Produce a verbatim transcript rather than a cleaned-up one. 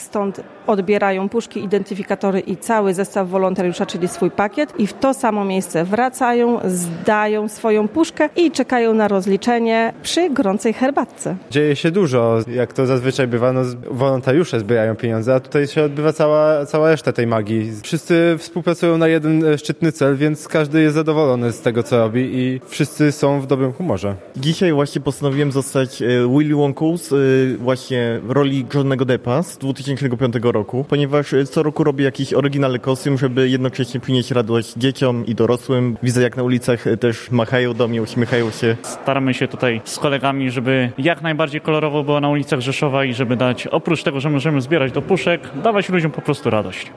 stąd odbierają puszki, identyfikatory i cały zestaw wolontariusza, czyli swój pakiet i w to samo miejsce wracają, zdają swoją puszkę i czekają na rozliczenie przy gorącej herbatce. Dzieje się dużo, jak to zazwyczaj bywa, no, wolontariusze zbierają pieniądze, a tutaj się odbywa cała, cała reszta tej magii. Wszyscy współpracują na jeden szczytny cel, więc każdy jest zadowolony z tego, co robi i wszyscy są w dobrym humorze. Dzisiaj właśnie postanowiłem zostać Willy Wonką z właśnie roli Johnnego Deppa z dwa tysiące piątego roku, ponieważ co roku robię jakiś oryginalny kostium, żeby jednocześnie przynieść radość dzieciom i dorosłym. Widzę, jak na ulicach też machają do mnie, uśmiechają się. Staramy się tutaj z kolegami, żeby jak najbardziej kolorowo było na ulicach Rzeszowa i żeby dać, oprócz tego, że możemy zbierać do puszek, dawać ludziom po prostu radość.